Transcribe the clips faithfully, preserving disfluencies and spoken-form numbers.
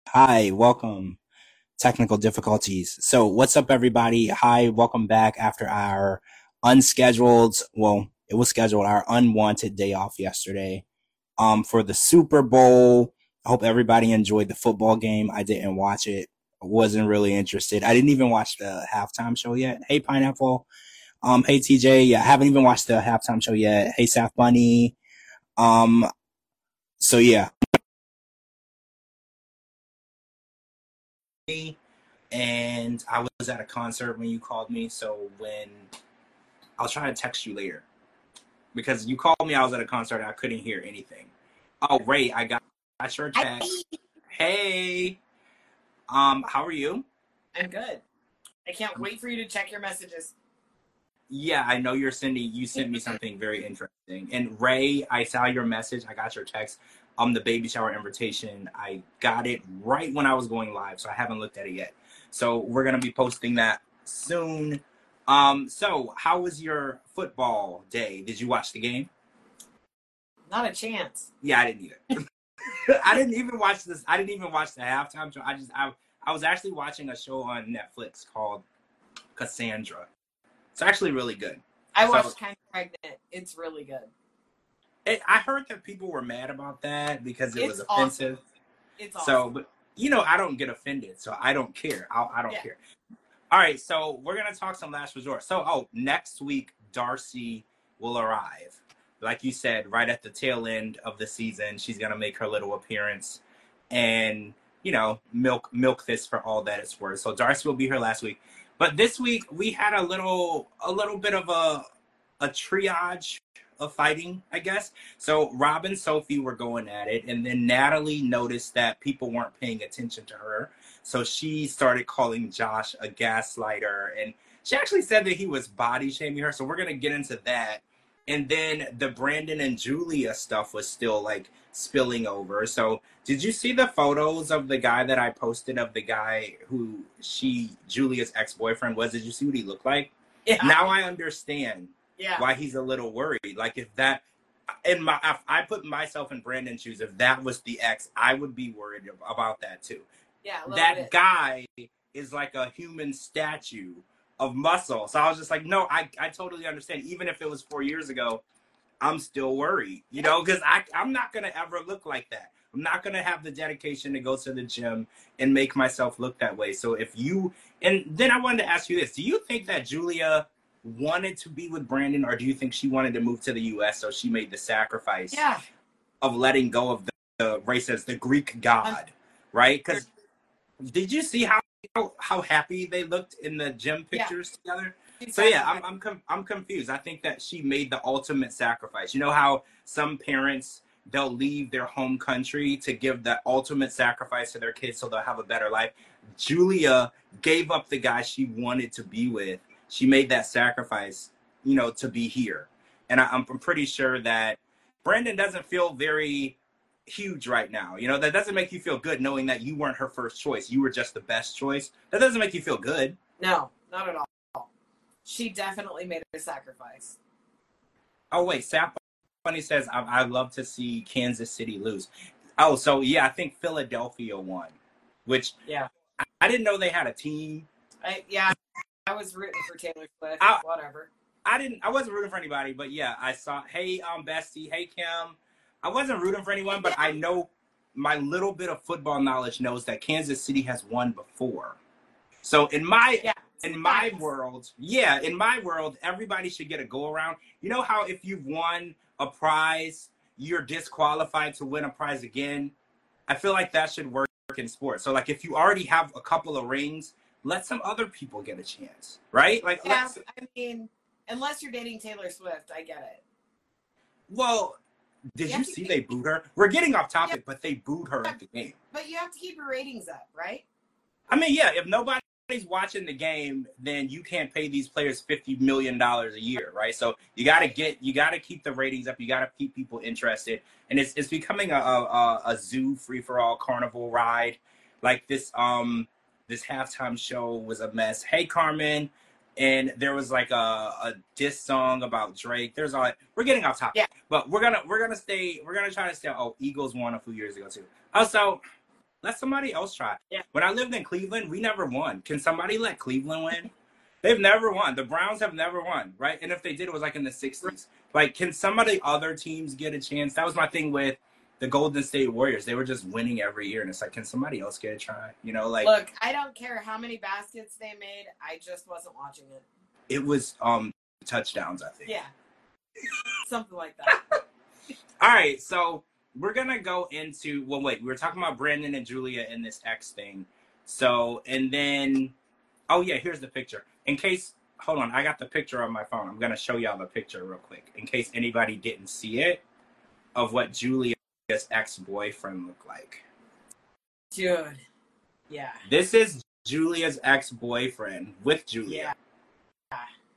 Hi, welcome. Technical difficulties. So, what's up, everybody? Hi, welcome back after our unscheduled, well, it was scheduled, our unwanted day off yesterday um, for the Super Bowl. I hope everybody enjoyed the football game. I didn't watch it. I wasn't really interested. I didn't even watch the halftime show yet. Hey, Pineapple. Um, hey, T J. Yeah, I haven't even watched the halftime show yet. Hey, Saf Bunny. Um, so, yeah. And I was at a concert when you called me. So when I'll try to text you later because you called me, I was at a concert and I couldn't hear anything. Oh, Ray, I got, got your text. Hey, um, how are you? I'm good. I can't wait for you to check your messages. Yeah, I know you're sending. You sent me something very interesting. And Ray, I saw your message. I got your text. Um, the baby shower invitation. I got it right when I was going live, so I haven't looked at it yet. So we're gonna be posting that soon. Um, so how was your football day? Did you watch the game? Not a chance. Yeah, I didn't either. I didn't even watch this. I didn't even watch the halftime show. I just I I was actually watching a show on Netflix called Cassandra. It's actually really good. I So- watched Kind of Pregnant. It's really good. It, I heard that people were mad about that because it was It's offensive. awesome. It's awesome. So, but you know, I don't get offended, so I don't care. I, I don't Yeah. care. All right, so we're gonna talk some last resort. So, oh, next week Darcy will arrive, like you said, right at the tail end of the season. She's gonna make her little appearance, and you know, milk milk this for all that it's worth. So Darcy will be here last week, but this week we had a little a little bit of a a triage of fighting, I guess. So Rob and Sophie were going at it, and then Natalie noticed that people weren't paying attention to her. So she started calling Josh a gaslighter, and she actually said that he was body shaming her. So we're gonna get into that. And then the Brandon and Julia stuff was still like spilling over. So did you see the photos of the guy that I posted of the guy who she Julia's ex-boyfriend was? Did you see what he looked like? Yeah. Now I understand Yeah. why he's a little worried. Like if that, in my, if I put myself in Brandon's shoes, if that was the ex, I would be worried about that too. Yeah. a little That bit. guy is like a human statue of muscle. So I was just like, no, I, I totally understand. Even if it was four years ago, I'm still worried, you know, because I I'm not gonna ever look like that. I'm not gonna have the dedication to go to the gym and make myself look that way. So if you, and then I wanted to ask you this: do you think that Julia wanted to be with Brandon, or do you think she wanted to move to the U S so she made the sacrifice Yeah. of letting go of the, the race as the Greek god, right? Because did you see how, how how happy they looked in the gym pictures yeah. together? So yeah, I'm I'm com- I'm confused. I think that she made the ultimate sacrifice. You know how some parents, they'll leave their home country to give the ultimate sacrifice to their kids so they'll have a better life. Julia gave up the guy she wanted to be with. She made that sacrifice, you know, to be here. And I, I'm pretty sure that Brandon doesn't feel very huge right now. You know, that doesn't make you feel good knowing that you weren't her first choice. You were just the best choice. That doesn't make you feel good. No, not at all. She definitely made a sacrifice. Oh, wait. Sap Funny says, I, I love to see Kansas City lose. Oh, so yeah, I think Philadelphia won, which yeah, I, I didn't know they had a team. I, yeah, I was rooting for Taylor Swift. I, whatever. I didn't. I wasn't rooting for anybody, but yeah, I saw. Hey, um, Bestie. Hey, Kim. I wasn't rooting for anyone, but I know my little bit of football knowledge knows that Kansas City has won before. So in my yeah, in my nice. world, yeah, in my world, everybody should get a go around. You know how if you've won a prize, you're disqualified to win a prize again? I feel like that should work in sports. So like if you already have a couple of rings, let some other people get a chance, right? Like yeah, let's, I mean, unless you're dating Taylor Swift, I get it. Well, did you, you see they booed her? We're getting off topic, yeah. but they booed her at the game. But you have to keep your ratings up, right? I mean, yeah, if nobody's watching the game, then you can't pay these players fifty million dollars a year, right? So you got to get, you got to keep the ratings up. You got to keep people interested. And it's it's becoming a, a, a zoo free-for-all carnival ride. Like this, um, this halftime show was a mess. Hey, Carmen. And there was like a, a diss song about Drake. There's all we're getting off topic, yeah. but we're gonna we're gonna stay we're gonna try to stay. Oh, Eagles won a few years ago too. Also, Let somebody else try. Yeah. When I lived in Cleveland, we never won. Can somebody let Cleveland win? They've never won. The Browns have never won, right? And if they did, it was like in the sixties. Like, can somebody other teams get a chance? That was my thing with the Golden State Warriors. They were just winning every year, and it's like, can somebody else get a try? You know, like, look, I don't care how many baskets they made. I just wasn't watching it. It was um touchdowns, I think. Yeah, something like that. All right, so we're gonna go into. Well, wait, we were talking about Brandon and Julia in this X thing. So, and then, oh yeah, here's the picture. In case, hold on, I got the picture on my phone. I'm gonna show y'all the picture real quick, in case anybody didn't see it, of what Julia's ex-boyfriend looked like. Dude, yeah. This is Julia's ex-boyfriend with Julia. Yeah.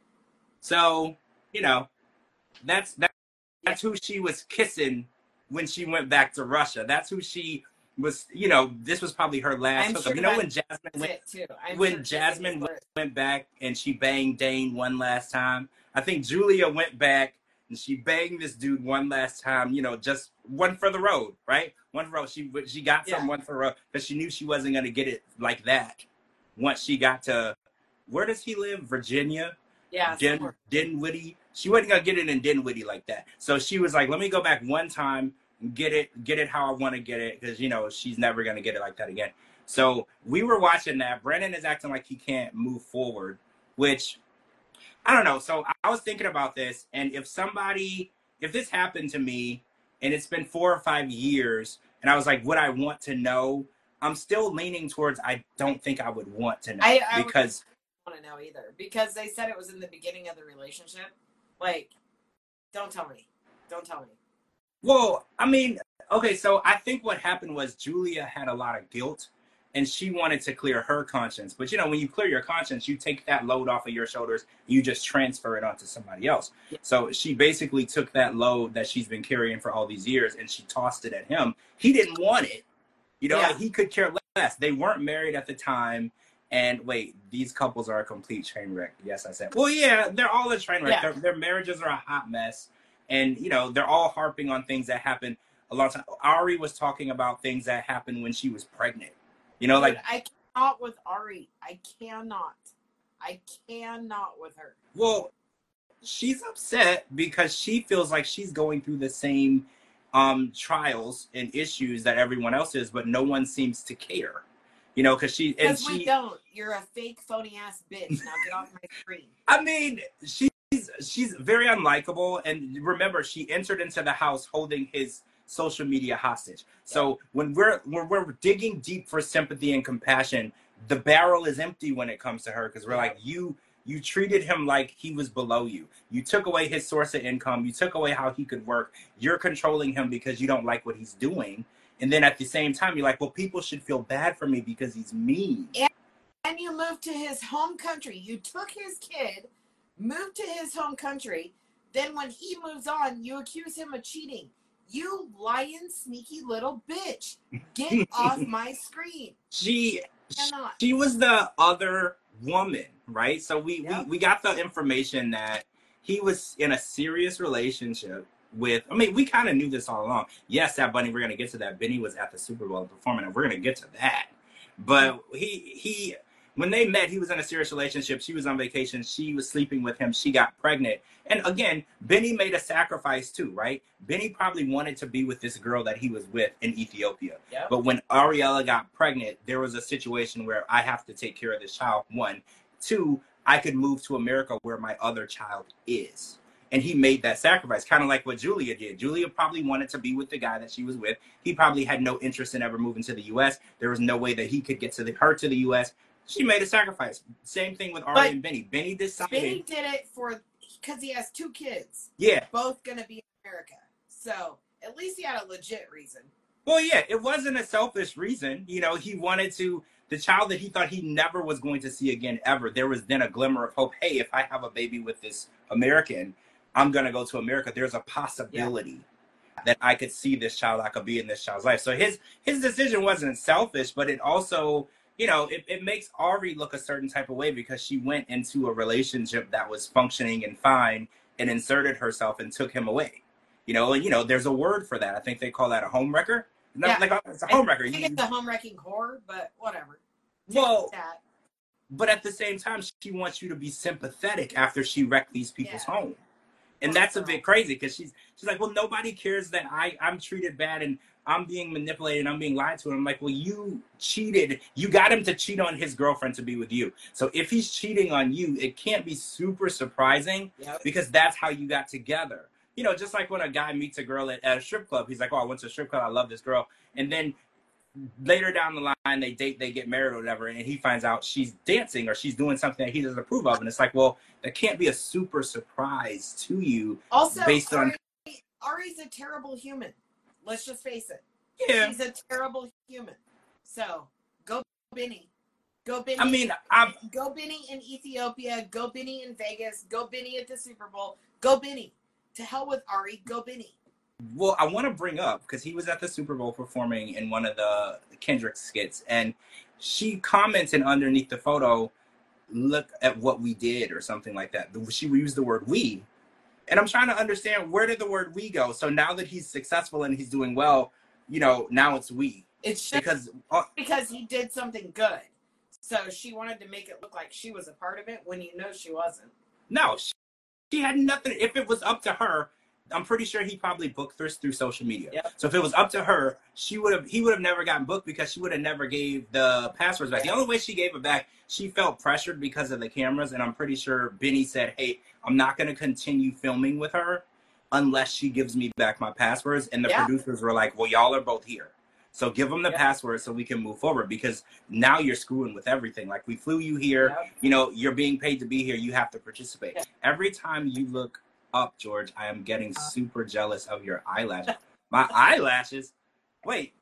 So, you know, that's that, that's who she was kissing when she went back to Russia. That's who she was, you know, this was probably her last I'm hookup. sure you know, when that's Jasmine went, it too. I'm when sure Jasmine Jasmine went, went back and she banged Dane one last time, I think Julia went back and she banged this dude one last time, you know, just one for the road, right? One for the road. She, she got Yeah. some one for the road because she knew she wasn't going to get it like that once she got to, where does he live? Virginia? Yeah, Den, somewhere. Dinwiddie. She wasn't gonna get it in Dinwiddie like that. So she was like, "Let me go back one time, and get it, get it how I want to get it, because you know she's never gonna get it like that again." So we were watching that. Brandon is acting like he can't move forward, which I don't know. So I was thinking about this, and if somebody, if this happened to me, and it's been four or five years, and I was like, would I want to know? I'm still leaning towards I don't think I would want to know I, I because. want to know either, because they said it was in the beginning of the relationship. Like, don't tell me. Don't tell me. Well, I mean, okay, so I think what happened was Julia had a lot of guilt and she wanted to clear her conscience. But, you know, when you clear your conscience, you take that load off of your shoulders, you just transfer it onto somebody else. Yeah. So she basically took that load that she's been carrying for all these years and she tossed it at him. He didn't want it. You know, Yeah. like, he could care less. They weren't married at the time. And wait, these couples are a complete train wreck. Yes, I said. Well, yeah, they're all a train wreck. Yeah. Their, their marriages are a hot mess. And, you know, they're all harping on things that happened a long time. Ari was talking about things that happened when she was pregnant. You know, Dude, like. I cannot with Ari. I cannot. I cannot with her. Well, she's upset because she feels like she's going through the same um, trials and issues that everyone else is, but no one seems to care. You know, because she and Because we she. don't. You're a fake, phony ass bitch. Now get off my screen. I mean, she's she's very unlikable, and remember, she entered into the house holding his social media hostage. So when we're when we're digging deep for sympathy and compassion, the barrel is empty when it comes to her because we're like, you you treated him like he was below you. You took away his source of income. You took away how he could work. You're controlling him because you don't like what he's doing. And then at the same time, you're like, well, people should feel bad for me because he's mean. And, and you moved to his home country. You took his kid, moved to his home country. Then when he moves on, you accuse him of cheating. You lying, sneaky little bitch. Get off my screen. She, Cannot. she was the other woman, right? So we, Yep. we, we got the information that he was in a serious relationship with, I mean, we kind of knew this all along. Yes, that Bunny, we're going to get to that. Benny was at the Super Bowl performing, and we're going to get to that. But he, he, when they met, he was in a serious relationship. She was on vacation. She was sleeping with him. She got pregnant. And again, Benny made a sacrifice too, right? Benny probably wanted to be with this girl that he was with in Ethiopia. Yep. But when Ariella got pregnant, there was a situation where I have to take care of this child, one. Two, I could move to America where my other child is. And he made that sacrifice, kind of like what Julia did. Julia probably wanted to be with the guy that she was with. He probably had no interest in ever moving to the U S. There was no way that he could get to the, her to the U S. She made a sacrifice. Same thing with Ari But and Benny. Benny decided. Benny did it for because he has two kids. Yeah. Both gonna be in America. So at least he had a legit reason. Well, yeah, it wasn't a selfish reason. You know, he wanted to, the child that he thought he never was going to see again ever, there was then a glimmer of hope. Hey, if I have a baby with this American, I'm going to go to America. There's a possibility yeah. that I could see this child, I could be in this child's life. So his his decision wasn't selfish, but it also, you know, it, it makes Ari look a certain type of way because she went into a relationship that was functioning and fine and inserted herself and took him away. You know, and, you know, there's a word for that. I think they call that a home wrecker. No, Yeah. like it's a I homewrecker. think You, it's a home wrecking whore, but whatever. Take well, that. but at the same time, she wants you to be sympathetic after she wrecked these people's Yeah. home. And Poor that's a girl. bit crazy because she's she's like, well, nobody cares that I, I'm treated bad and I'm being manipulated and I'm being lied to. And I'm like, well, you cheated. You got him to cheat on his girlfriend to be with you. So if he's cheating on you, it can't be super surprising Yep. because that's how you got together. You know, just like when a guy meets a girl at, at a strip club, he's like, oh, I went to a strip club. I love this girl. And then later down the line, they date, they get married or whatever, and he finds out she's dancing or she's doing something that he doesn't approve of. And it's like, well, that can't be a super surprise to you. Also, based on Ari, Ari's a terrible human. Let's just face it. yeah. She's a terrible human. So, go Benny. Go Benny. I mean, I'm Go Benny in Ethiopia. Go Benny in Vegas. Go Benny at the Super Bowl. Go Benny. To hell with Ari. Go Benny. well, I want to bring up because he was at the Super Bowl performing in one of the Kendrick skits, and she commented underneath the photo, "Look at what we did," or something like that. She used the word "we," and I'm trying to understand where did the word "we" go. So now that he's successful and he's doing well, you know, now it's "we" It's just because uh, because he did something good. So she wanted to make it look like she was a part of it when you know she wasn't. no, she, she had nothing. If it was up to her, I'm pretty sure he probably booked her through social media. Yep. So if it was up to her, she would have he would have never gotten booked because she would have never gave the passwords back. The only way she gave it back, she felt pressured because of the cameras, and I'm pretty sure Benny said, "Hey, I'm not going to continue filming with her unless she gives me back my passwords." And the Yeah. producers were like, "Well, y'all are both here. So give them the Yep. password so we can move forward because now you're screwing with everything. Like we flew you here, Yep. you know, you're being paid to be here. You have to participate." Yep. Every time you look up, George, I am getting super jealous of your eyelashes. My eyelashes? Wait,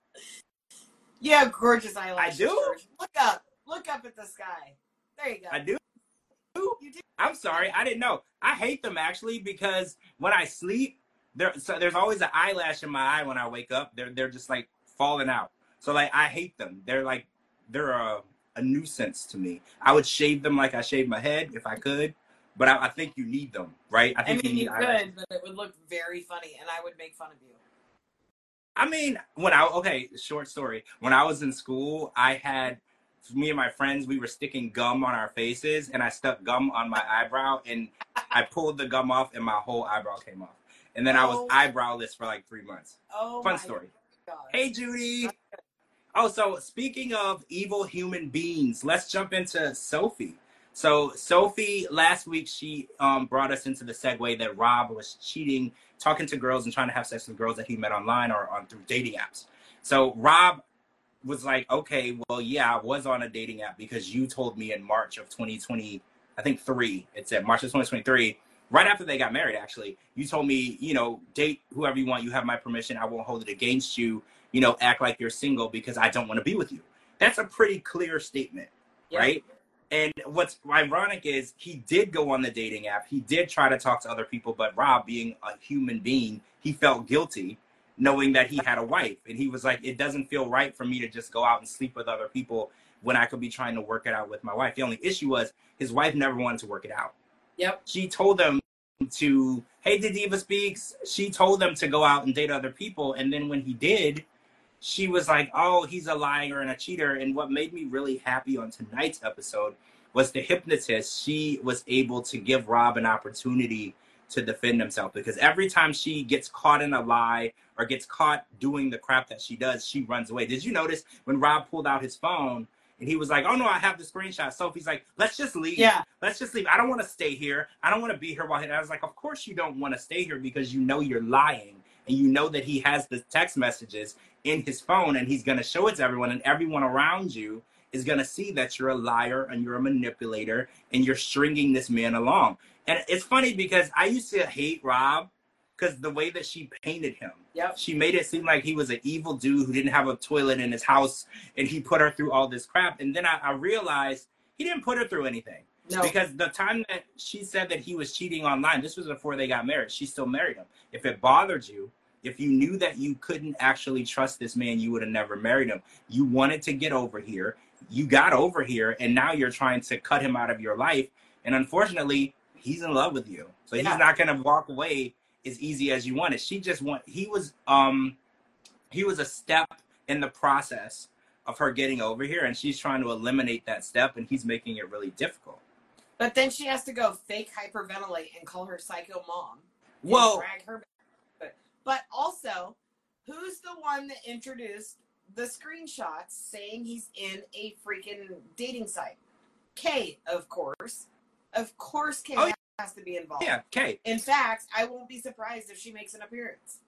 You have gorgeous eyelashes. I do? George. Look up. Look up at the sky. There you go. I do? You do. I'm sorry, I didn't know. I hate them actually because when I sleep, there so there's always an eyelash in my eye when I wake up. They're they're just like falling out. So like I hate them. They're like they're a, a nuisance to me. I would shave them like I shave my head if I could, but I, I think you need them, right? I I think mean, you you need eyelashes. could, but it would look very funny, and I would make fun of you. I mean, when I okay, short story. When I was in school, I had me and my friends. We were sticking gum on our faces, and I stuck gum on my eyebrow, and I pulled the gum off, and my whole eyebrow came off. And then I was Oh. eyebrowless for like three months. Oh, Fun my story. God. Hey, Judy. Oh, so speaking of evil human beings, let's jump into Sophie. So Sophie, last week, she um, brought us into the segue that Rob was cheating, talking to girls and trying to have sex with girls that he met online or on through dating apps. So Rob was like, okay, well, yeah, I was on a dating app because you told me in March of twenty twenty, I think three, it said March of twenty twenty-three, right after they got married, actually, you told me, you know, date whoever you want, you have my permission, I won't hold it against you, you know, act like you're single because I don't want to be with you. That's a pretty clear statement, Yep. right? And what's ironic is he did go on the dating app. He did try to talk to other people, but Rob, being a human being, he felt guilty knowing that he had a wife. And he was like, it doesn't feel right for me to just go out and sleep with other people when I could be trying to work it out with my wife. The only issue was his wife never wanted to work it out. Yep. She told them to, hey, the Diva Speaks. She told them to go out and date other people. And then when he did, she was like, oh, he's a liar and a cheater. And what made me really happy on tonight's episode was the hypnotist. She was able to give Rob an opportunity to defend himself because every time she gets caught in a lie or gets caught doing the crap that she does, she runs away. Did you notice when Rob pulled out his phone and he was like, oh, no, I have the screenshot. Sophie's like, let's just leave. Yeah. Let's just leave. I don't want to stay here. I don't want to be here while he, I was like, of course you don't want to stay here because you know you're lying. And you know that he has the text messages in his phone and he's going to show it to everyone, and everyone around you is going to see that you're a liar and you're a manipulator and you're stringing this man along. And it's funny because I used to hate Rob because the way that she painted him. Yep. She made it seem like he was an evil dude who didn't have a toilet in his house and he put her through all this crap. And then I, I realized he didn't put her through anything. No. Because the time that she said that he was cheating online, this was before they got married. She still married him. If it bothered you, if you knew that you couldn't actually trust this man, you would have never married him. You wanted to get over here. You got over here, and now you're trying to cut him out of your life. And unfortunately, he's in love with you. So Yeah. he's not going to walk away as easy as you wanted. She just want, he was, um, he was a step in the process of her getting over here, and she's trying to eliminate that step, and he's making it really difficult. But then she has to go fake hyperventilate and call her psycho mom. Well, drag her back. But also, who's the one that introduced the screenshots saying he's in a freaking dating site? Kay, of course. Of course, Kay oh, has to be involved. Yeah, Kay. In fact, I won't be surprised if she makes an appearance.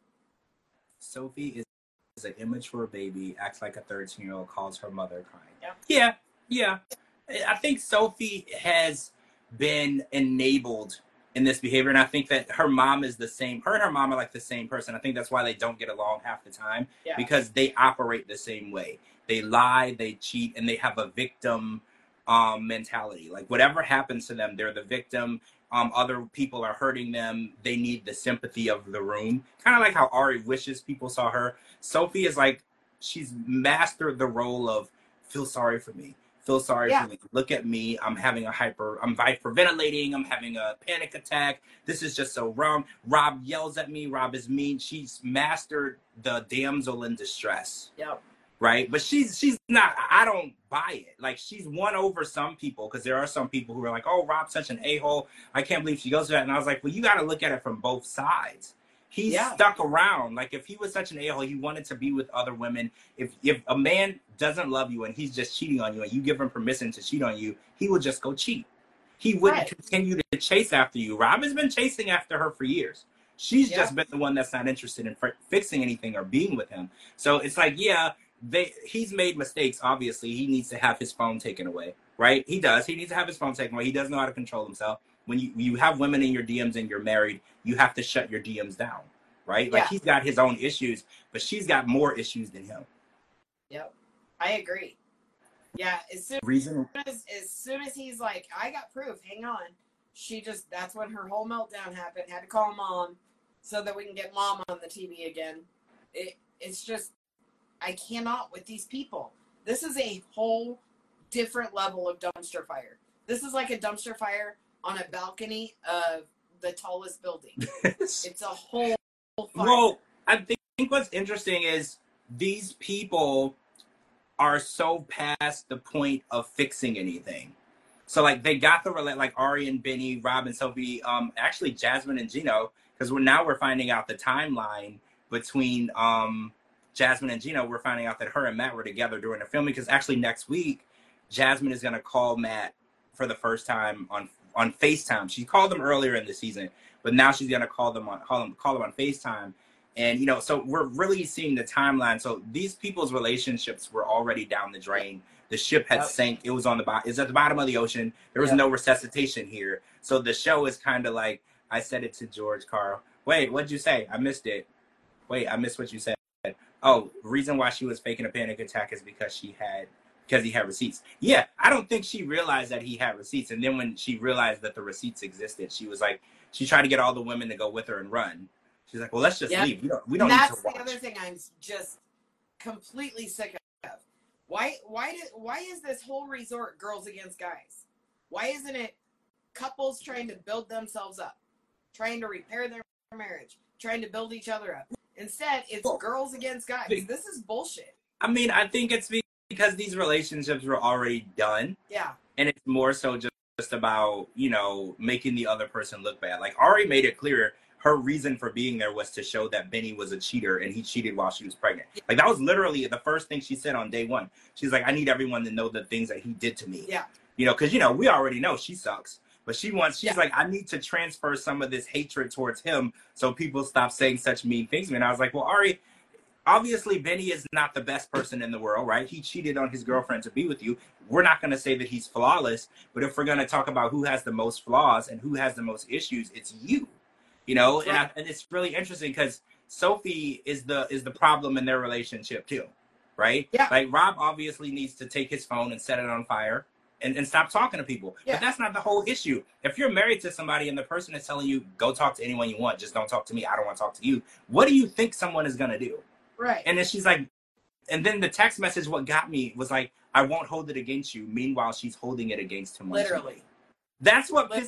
Sophie is, is an immature baby, acts like a thirteen-year-old, calls her mother crying. Yeah. yeah, yeah. I think Sophie has been enabled in this behavior, and I think that her mom is the same. Her and her mom are like the same person. I think that's why they don't get along half the time, yeah. because they operate the same way. They lie, they cheat, and they have a victim um, mentality. Like whatever happens to them, they're the victim. Um, other people are hurting them. They need the sympathy of the room. Kind of like how Ari wishes people saw her. Sophie is like, she's mastered the role of feel sorry for me. Feel sorry yeah. for me. Look at me. I'm having a hyper, I'm hyperventilating. I'm having a panic attack. This is just so wrong. Rob yells at me. Rob is mean. She's mastered the damsel in distress. Yep. Right? But she's she's not, I don't buy it. Like she's won over some people, because there are some people who are like, oh, Rob's such an a-hole. I can't believe she goes to that. And I was like, well, you got to look at it from both sides. He's yeah. stuck around. Like if he was such an a-hole, he wanted to be with other women. If if a man doesn't love you and he's just cheating on you and you give him permission to cheat on you, he will just go cheat. He wouldn't right. continue to chase after you. Rob has been chasing after her for years. She's yeah. just been the one that's not interested in f- fixing anything or being with him. So it's like, yeah, they he's made mistakes. Obviously, he needs to have his phone taken away, right? He does. He needs to have his phone taken away. He doesn't know how to control himself. When you, you have women in your D Ms and you're married, you have to shut your D Ms down, right? Like yeah. he's got his own issues, but she's got more issues than him. Yep, I agree. Yeah, as soon Reason as as soon as he's like, I got proof. Hang on. She just that's when her whole meltdown happened. Had to call mom so that we can get mom on the T V again. It it's just I cannot with these people. This is a whole different level of dumpster fire. This is like a dumpster fire on a balcony of the tallest building. It's a whole fire. Well, I think what's interesting is these people are so past the point of fixing anything. So like they got the like Ari and Benny, Rob and Sophie, um, actually Jasmine and Gino, because we're now we're finding out the timeline between um, Jasmine and Gino. We're finding out that her and Matt were together during the filming, because actually next week Jasmine is gonna call Matt for the first time on on FaceTime. She called them earlier in the season, but now she's gonna call them on call them call them on FaceTime. And you know, so we're really seeing the timeline. So these people's relationships were already down the drain. The ship had yep. sank. It was on the bottom. It's at the bottom of the ocean. There was yep. no resuscitation here. So the show is kind of like, I said it to George Carl. Wait, what'd you say? I missed it. Wait, I missed what you said. Oh, reason why she was faking a panic attack is because she had because he had receipts. Yeah, I don't think she realized that he had receipts. And then when she realized that the receipts existed, she was like, she tried to get all the women to go with her and run. She's like, well, let's just yep. leave. We don't, we don't That's need to watch. That's the other thing I'm just completely sick of. Why, why, did, why is this whole resort girls against guys? Why isn't it couples trying to build themselves up, trying to repair their marriage, trying to build each other up? Instead, it's well, girls against guys. This is bullshit. I mean, I think it's because these relationships were already done. Yeah. And it's more so just, just about, you know, making the other person look bad. Like, Ari made it clear her reason for being there was to show that Benny was a cheater and he cheated while she was pregnant. Like, that was literally the first thing she said on day one. She's like, I need everyone to know the things that he did to me. Yeah. You know, because, you know, we already know she sucks. But she wants, she's yeah. like, I need to transfer some of this hatred towards him so people stop saying such mean things to me. And I was like, well, Ari, obviously Benny is not the best person in the world, right? He cheated on his girlfriend to be with you. We're not going to say that he's flawless. But if we're going to talk about who has the most flaws and who has the most issues, it's you. You know, right. and, I, and it's really interesting because Sophie is the is the problem in their relationship too, right? Yeah. Like Rob obviously needs to take his phone and set it on fire and, and stop talking to people. Yeah. But that's not the whole issue. If you're married to somebody and the person is telling you, go talk to anyone you want, just don't talk to me, I don't want to talk to you. What do you think someone is going to do? Right. And then she's like, and then the text message, what got me was like, I won't hold it against you. Meanwhile, she's holding it against him. Literally. That's what Literally. pissed me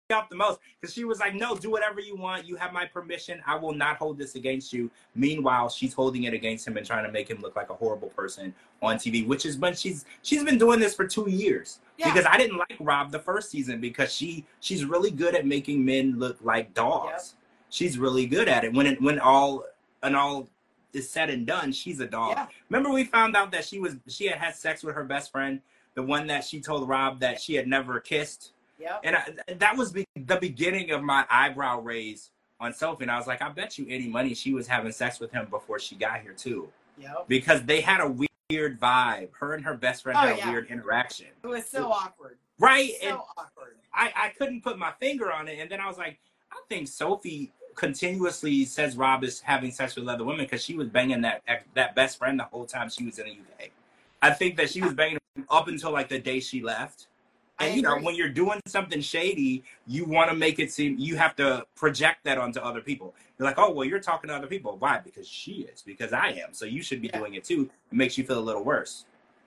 up the most because she was like, no, do whatever you want. You have my permission. I will not hold this against you. Meanwhile, she's holding it against him and trying to make him look like a horrible person on T V, which is when she's she's been doing this for two years. Yeah. Because I didn't like Rob the first season because she she's really good at making men look like dogs. Yep. She's really good at it. When it when all and all is said and done, she's a dog. Yeah. Remember we found out that she was she had had sex with her best friend, the one that she told Rob that she had never kissed. Yep. And I, that was be, the beginning of my eyebrow raise on Sophie. And I was like, I bet you any money she was having sex with him before she got here, too. Yep. Because they had a weird vibe. Her and her best friend oh, had yeah. a weird interaction. It was so it, awkward. Right? So and awkward. I, I couldn't put my finger on it. And then I was like, I think Sophie continuously says Rob is having sex with other women because she was banging that that best friend the whole time she was in the U K. I think that she was banging him up until, like, the day she left. And, you know, when you're doing something shady, you want to make it seem, you have to project that onto other people. You're like, oh, well, you're talking to other people. Why? Because she is. Because I am. So you should be yeah. doing it, too. It makes you feel a little worse.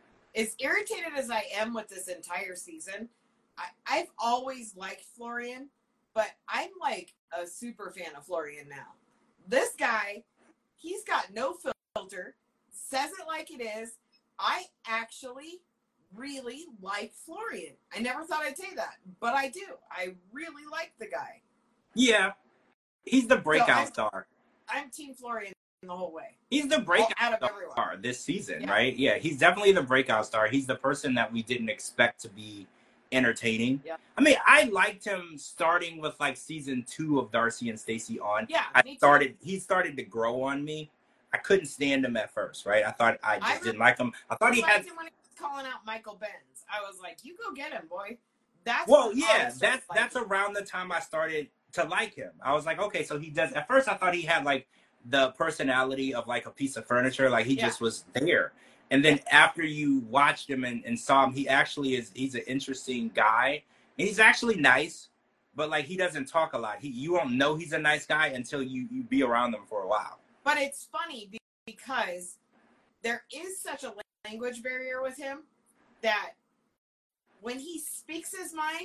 As irritated as I am with this entire season, I, I've always liked Florian, but I'm like a super fan of Florian now. This guy, he's got no filter, says it like it is. I actually really like Florian. I never thought I'd say that, but I do. I really like the guy. Yeah. He's the breakout so I'm, star. I'm Team Florian the whole way. He's the breakout out of star everyone. this season, yeah. right? Yeah, he's definitely the breakout star. He's the person that we didn't expect to be entertaining. Yeah. I mean, I liked him starting with like season two of Darcy and Stacey on. Yeah. I started he started to grow on me. I couldn't stand him at first, right? I thought I just I didn't like him. I thought he had him when he was calling out Michael Benz. I was like, you go get him, boy. That's well, yeah, that's that's around the time I started to like him. I was like, okay, so he does. At first, I thought he had like the personality of like a piece of furniture, like he yeah. just was there. And then after you watched him and, and saw him, he actually is. He's an interesting guy, and he's actually nice. But like he doesn't talk a lot. He you won't know he's a nice guy until you you be around him for a while. But it's funny because there is such a language barrier with him that when he speaks his mind,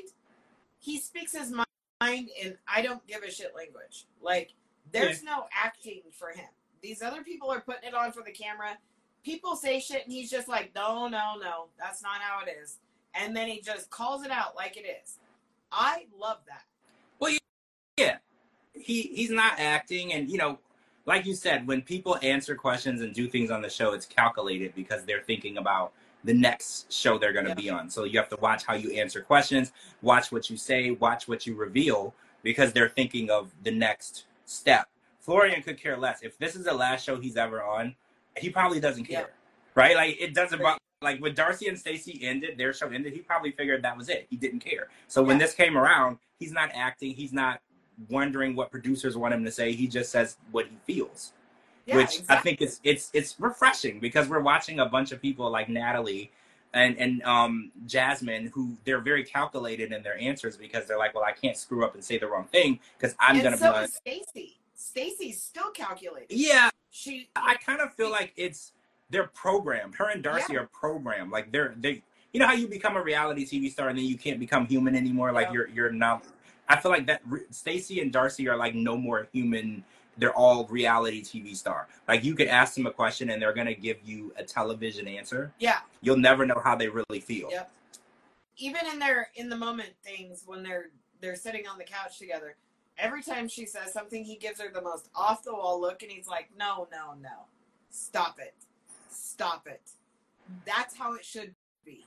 he speaks his mind in I don't give a shit language. Like, there's yeah. no acting for him. These other people are putting it on for the camera. People say shit and he's just like, no, no, no, that's not how it is. And then he just calls it out like it is. I love that. Well, yeah, he he's not acting, and you know, like you said, when people answer questions and do things on the show, it's calculated because they're thinking about the next show they're going to yeah. be on. So you have to watch how you answer questions, watch what you say, watch what you reveal, because they're thinking of the next step. Florian could care less. If this is the last show he's ever on, he probably doesn't care, yeah. right? Like, it doesn't bother. Like, when Darcy and Stacey ended, their show ended, he probably figured that was it. He didn't care. So yeah. when this came around, he's not acting. He's not wondering what producers want him to say. He just says what he feels, yeah, which exactly. I think is it's it's refreshing because we're watching a bunch of people like Natalie and and um, Jasmine who they're very calculated in their answers because they're like, well, I can't screw up and say the wrong thing because I'm and gonna. So be is Stacey. Stacey's still calculated. Yeah, she. I kind of feel like it's they're programmed. Her and Darcy yeah. are programmed. Like they're they. You know how you become a reality T V star and then you can't become human anymore. Like yeah. you're you're not. I feel like that Stacey and Darcy are like no more human. They're all reality T V star. Like you could ask them a question and they're going to give you a television answer. Yeah. You'll never know how they really feel. Yep. Even in their in the moment things when they're they're sitting on the couch together, every time she says something, he gives her the most off the wall look and he's like, no, no, no. Stop it. Stop it. That's how it should be.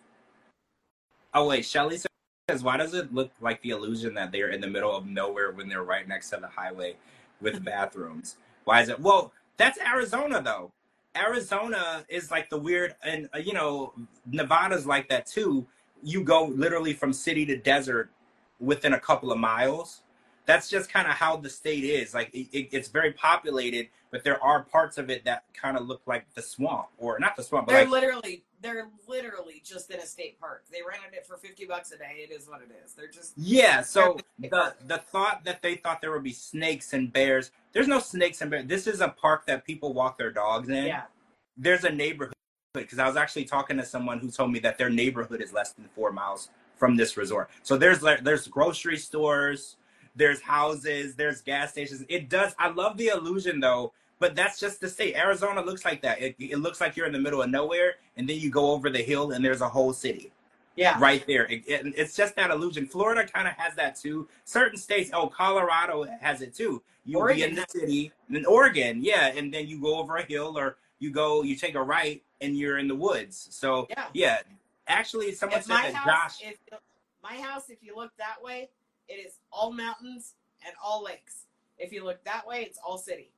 Oh, wait. Shelly said, because why does it look like the illusion that they're in the middle of nowhere when they're right next to the highway with bathrooms? Why is it? Well, that's Arizona, though. Arizona is like the weird, and, uh, you know, Nevada's like that, too. You go literally from city to desert within a couple of miles. That's just kind of how the state is. Like, it, it, it's very populated, but there are parts of it that kind of look like the swamp. Or not the swamp, but they're like... literally... They're literally just in a state park. They rented it for fifty bucks a day. It is what it is. They're just... Yeah, so the the thought that they thought there would be snakes and bears, there's no snakes and bears. This is a park that people walk their dogs in. Yeah. There's a neighborhood, because I was actually talking to someone who told me that their neighborhood is less than four miles from this resort. So there's like there's grocery stores, there's houses, there's gas stations. It does. I love the illusion though, but that's just the state. Arizona looks like that. It, it looks like you're in the middle of nowhere, and then you go over the hill, and there's a whole city. Yeah. Right there. It, it, it's just that illusion. Florida kind of has that too. Certain states, oh, Colorado has it too. You be in the city, in Oregon, yeah, and then you go over a hill, or you go, you take a right, and you're in the woods. So yeah, yeah. Actually, someone if said that house, Josh. If, my house, if you look that way, it is all mountains and all lakes. If you look that way, it's all city.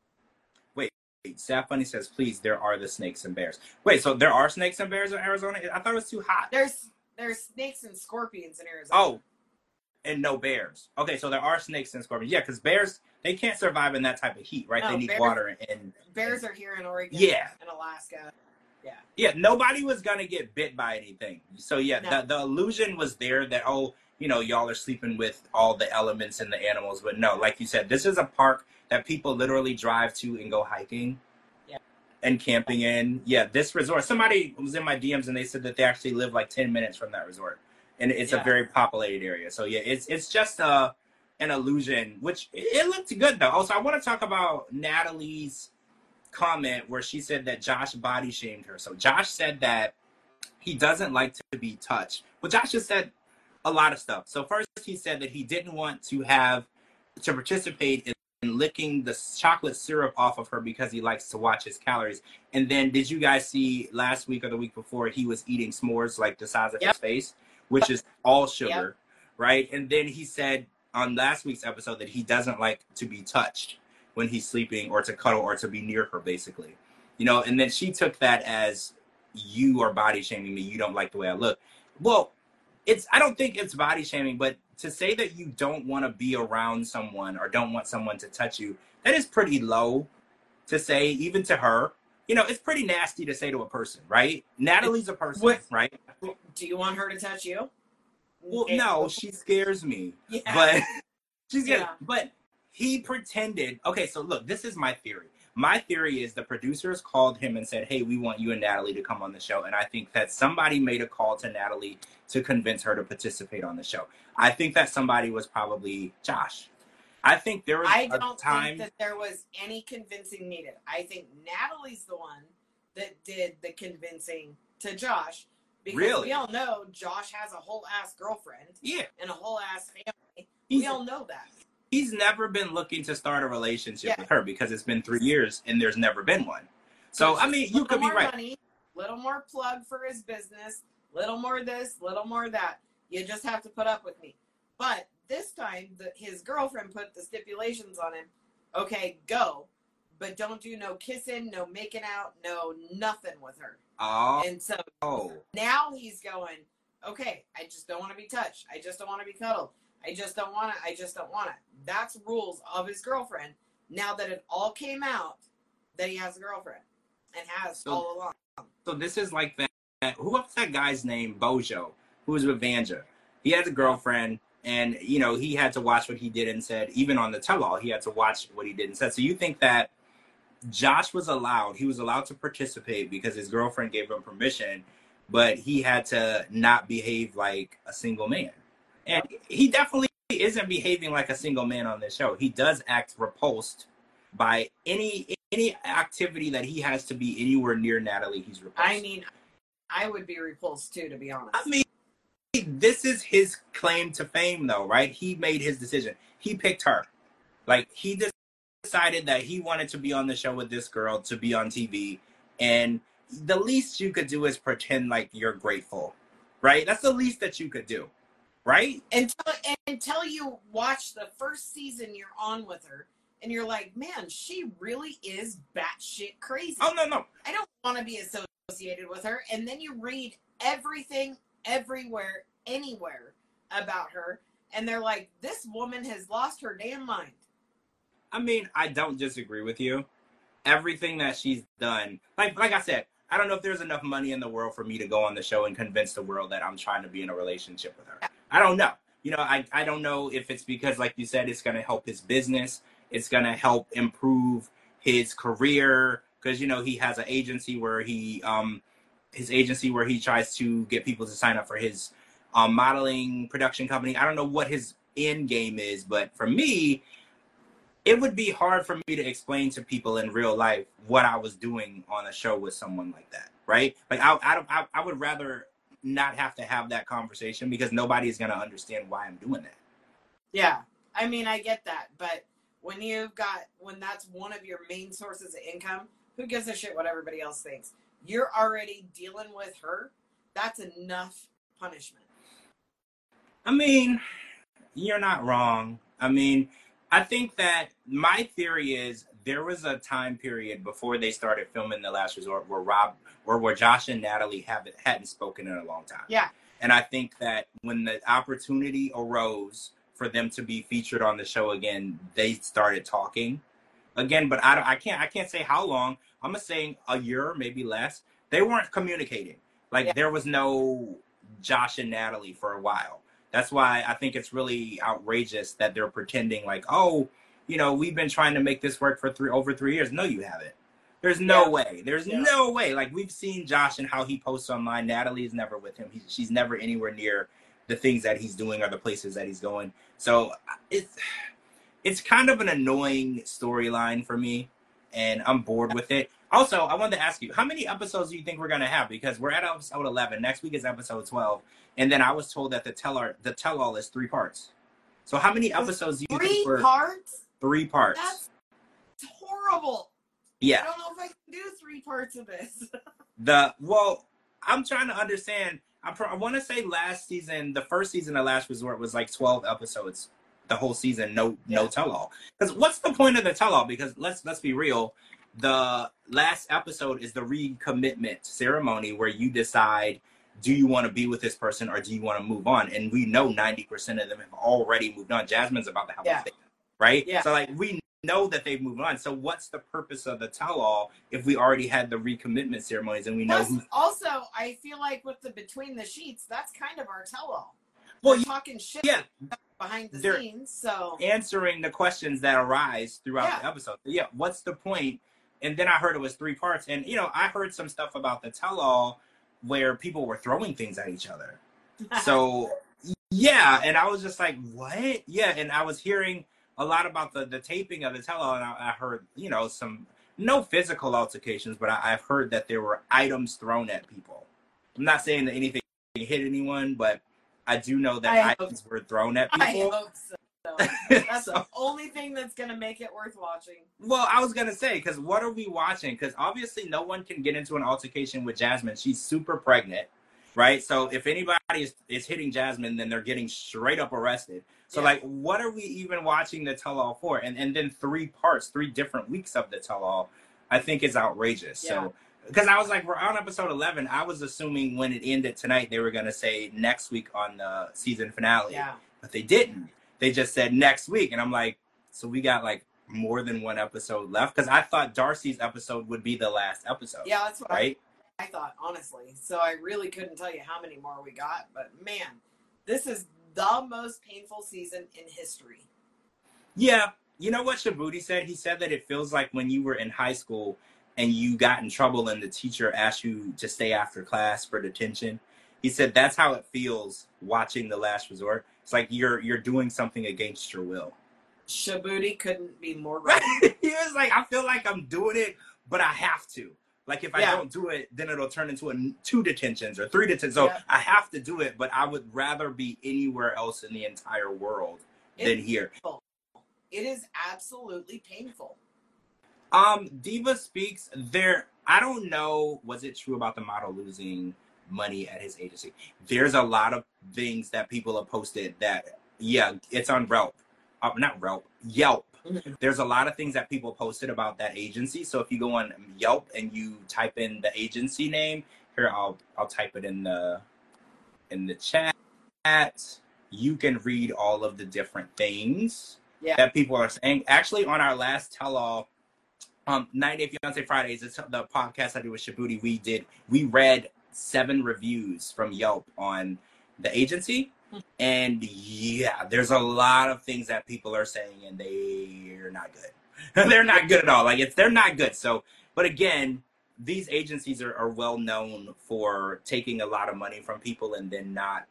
Wait, Staff Bunny says, please, there are the snakes and bears. Wait, so there are snakes and bears in Arizona? I thought it was too hot. There's there's snakes and scorpions in Arizona. Oh, and no bears. Okay, so there are snakes and scorpions. Yeah, because bears, they can't survive in that type of heat, right? No, they need bears, water. and Bears and, are here in Oregon yeah. and Alaska. Yeah. Yeah, nobody was going to get bit by anything. So, yeah, no. the, the illusion was there that, oh, you know, y'all are sleeping with all the elements and the animals. But no, like you said, this is a park that people literally drive to and go hiking yeah. and camping in. Yeah, this resort, somebody was in my D Ms and they said that they actually live like ten minutes from that resort. And it's yeah. a very populated area. So, yeah, it's it's just uh, an illusion, which it, it looked good, though. Also, I want to talk about Natalie's comment where she said that Josh body shamed her. So Josh said that he doesn't like to be touched. Well, Josh just said a lot of stuff. So first he said that he didn't want to have to participate in, in licking the chocolate syrup off of her because he likes to watch his calories. And then did you guys see last week or the week before he was eating s'mores like the size of yep. his face, which is all sugar, yep. right? And then he said on last week's episode that he doesn't like to be touched when he's sleeping, or to cuddle, or to be near her, basically. You know, and then she took that as, you are body shaming me, you don't like the way I look. Well, it's, I don't think it's body shaming, but to say that you don't want to be around someone or don't want someone to touch you, that is pretty low to say, even to her. You know, it's pretty nasty to say to a person, right? Natalie's a person, what, right? Do you want her to touch you? Well, no, she scares me. Yeah. But she's yeah. Gonna, but he pretended. Okay, so look, this is my theory. My theory is the producers called him and said, hey, we want you and Natalie to come on the show. And I think that somebody made a call to Natalie to convince her to participate on the show. I think that somebody was probably Josh. I think there was I a don't time think that there was any convincing needed. I think Natalie's the one that did the convincing to Josh. Because really? We all know Josh has a whole ass girlfriend. Yeah. And a whole ass family. He's, we all know that. He's never been looking to start a relationship yeah. with her because it's been three years and there's never been one. So, I mean, you could be right. Money, little more plug for his business, little more this, little more that. You just have to put up with me. But this time, the, his girlfriend put the stipulations on him. Okay, go. But don't do no kissing, no making out, no nothing with her. Oh. And so now he's going, okay, I just don't want to be touched. I just don't want to be cuddled. I just don't want to. I just don't want it. That's rules of his girlfriend. Now that it all came out that he has a girlfriend and has so, all along. So this is like that. Who was that guy's name? Bojo, who was with Vanja. He has a girlfriend, and you know he had to watch what he did and said. Even on the tell-all, he had to watch what he did and said. So you think that Josh was allowed? He was allowed to participate because his girlfriend gave him permission, but he had to not behave like a single man. And he definitely isn't behaving like a single man on this show. He does act repulsed by any any activity that he has to be anywhere near Natalie. He's repulsed. I mean, I would be repulsed too, to be honest. I mean, this is his claim to fame, though, right? He made his decision. He picked her. Like, he decided that he wanted to be on the show with this girl, to be on T V. And the least you could do is pretend like you're grateful, right? That's the least that you could do. Right? Until until you watch the first season you're on with her, and you're like, man, she really is batshit crazy. Oh, no, no. I don't want to be associated with her. And then you read everything, everywhere, anywhere about her, and they're like, this woman has lost her damn mind. I mean, I don't disagree with you. Everything that she's done, like like I said, I don't know if there's enough money in the world for me to go on the show and convince the world that I'm trying to be in a relationship with her. I don't know. You know, I, I don't know if it's because, like you said, it's going to help his business. It's going to help improve his career because, you know, he has an agency where he, um, his agency where he tries to get people to sign up for his um, modeling production company. I don't know what his end game is, but for me, it would be hard for me to explain to people in real life what I was doing on a show with someone like that, right? Like I, I, I, I would rather not have to have that conversation because nobody is going to understand why I'm doing that. Yeah, I mean, I get that, but when you've got, when that's one of your main sources of income, who gives a shit what everybody else thinks? You're already dealing with her. That's enough punishment. I mean, you're not wrong. I mean, I think that my theory is there was a time period before they started filming The Last Resort where Rob or where Josh and Natalie haven't hadn't spoken in a long time. Yeah. And I think that when the opportunity arose for them to be featured on the show again, they started talking again. But I don't, I can't I can't say how long. I'm gonna say a year, maybe less. They weren't communicating. Like Yeah. there was no Josh and Natalie for a while. That's why I think it's really outrageous that they're pretending like, oh, you know, we've been trying to make this work for three over three years. No, you haven't. There's no Yeah. way. There's Yeah. no way. Like we've seen Josh and how he posts online. Natalie is never with him. He, she's never anywhere near the things that he's doing or the places that he's going. So it's it's kind of an annoying storyline for me, and I'm bored with it. Also, I wanted to ask you, how many episodes do you think we're going to have? Because we're at episode eleven. Next week is episode twelve. And then I was told that the tell the tell all is three parts. So how many episodes do you Three think we're parts? three parts? That's horrible. Yeah. I don't know if I can do three parts of this. The well, I'm trying to understand. I, I want to say last season, the first season of Last Resort was like twelve episodes. The whole season, no Yeah. no tell all. Because what's the point of the tell all? Because let's let's be real. The last episode is the recommitment ceremony where you decide, do you want to be with this person or do you want to move on? And we know ninety percent of them have already moved on. Jasmine's about to have Yeah. a baby, right? Yeah. So like we know that they've moved on. So what's the purpose of the tell-all if we already had the recommitment ceremonies and we know Plus, who? also, I feel like with the Between the Sheets, that's kind of our tell-all. Well, We're yeah, talking shit yeah, behind the They're- scenes, so answering the questions that arise throughout Yeah. the episode. Yeah, what's the point? And then I heard it was three parts. And, you know, I heard some stuff about the tell-all where people were throwing things at each other. So, yeah, and I was just like, what? Yeah, and I was hearing a lot about the, the taping of the tell-all, and I, I heard, you know, some, no physical altercations, but I, I've heard that there were items thrown at people. I'm not saying that anything hit anyone, but I do know that I hope items were thrown at I people. hope so. That's So- the only thing that's going to make it worth watching. Well, I was gonna say, because what are we watching? Because obviously, no one can get into an altercation with Jasmine. She's super pregnant, right? So if anybody is, is hitting Jasmine, then they're getting straight up arrested. So Yeah. like, what are we even watching the tell-all for? And and then three parts, three different weeks of the tell-all, I think is outrageous. Yeah. So because I was like, we're on episode eleven. I was assuming when it ended tonight, they were gonna say next week on the season finale, Yeah. but they didn't. They just said next week, and I'm like, so we got like more than one episode left? Because I thought Darcy's episode would be the last episode. Yeah, that's what Right? I, I thought, honestly. So I really couldn't tell you how many more we got, but man, this is the most painful season in history. Yeah. You know what Shabuti said? He said that it feels like when you were in high school and you got in trouble and the teacher asked you to stay after class for detention. He said that's how it feels watching The Last Resort. It's like you're you're doing something against your will. Shabuti couldn't be more right. He was like, I feel like I'm doing it, but I have to. Like if I Yeah. don't do it, then it'll turn into a two detentions or three detentions. So Yeah. I have to do it, but I would rather be anywhere else in the entire world than It's here. painful. It is absolutely painful. Um, Diva Speaks, there, I don't know, was it true about the model losing money at his agency? There's a lot of things that people have posted that, yeah, it's on Yelp. Uh, not Yelp, Yelp. Mhm. There's a lot of things that people posted about that agency. So if you go on Yelp and you type in the agency name, here I'll I'll type it in the in the chat. You can read all of the different things Yeah. that people are saying. Actually, on our last tell-all, um, ninety Day Fiancé Fridays, it's the podcast I do with Shabuti, we did, we read seven reviews from Yelp on the agency. And yeah, there's a lot of things that people are saying and they're not good. They're not good at all. Like it's, they're not good. So, but again, these agencies are, are well known for taking a lot of money from people and then not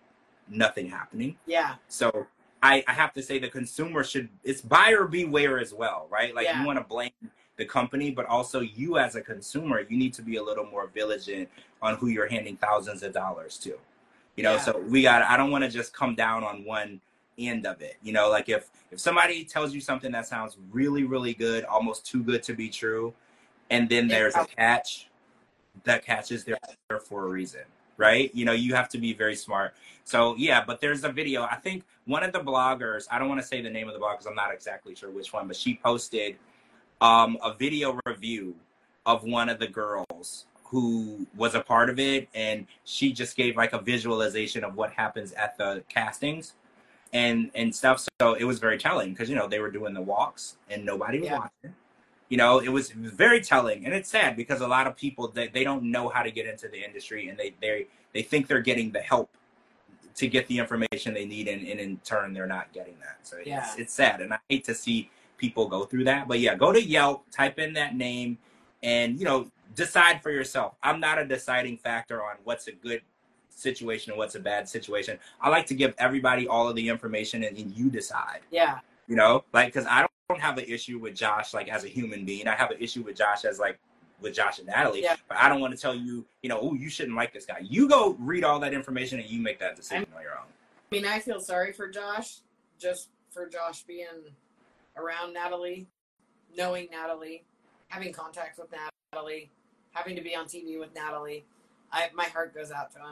nothing happening. Yeah. So I, I have to say the consumer should, it's buyer beware as well, right? Like Yeah. you want to blame the company, but also you as a consumer, you need to be a little more vigilant on who you're handing thousands of dollars to. You know, Yeah. so we got, I don't want to just come down on one end of it. You know, like if, if somebody tells you something that sounds really, really good, almost too good to be true, and then there's a catch, that catch is there for a reason, right? You know, you have to be very smart. So yeah, but there's a video. I think one of the bloggers, I don't want to say the name of the blog because I'm not exactly sure which one, but she posted um, a video review of one of the girls who was a part of it, and she just gave like a visualization of what happens at the castings and and stuff. So it was very telling because, you know, they were doing the walks and nobody was Yeah. watching. You know, it was, it was very telling, and it's sad because a lot of people, they, they don't know how to get into the industry, and they they they think they're getting the help to get the information they need, and, and in turn they're not getting that. So Yeah. it's, it's sad, and I hate to see people go through that. But yeah, go to Yelp, type in that name, and, you know, decide for yourself. I'm not a deciding factor on what's a good situation and what's a bad situation. I like to give everybody all of the information, and, and you decide. Yeah. You know, like, because I don't don't have an issue with Josh like as a human being. I have an issue with Josh as like with Josh and Natalie, yeah. but I don't want to tell you, you know, oh, you shouldn't like this guy. You go read all that information and you make that decision I'm, on your own. I mean, I feel sorry for Josh, just for Josh being around Natalie, knowing Natalie, having contact with Natalie, having to be on T V with Natalie. I my heart goes out to him.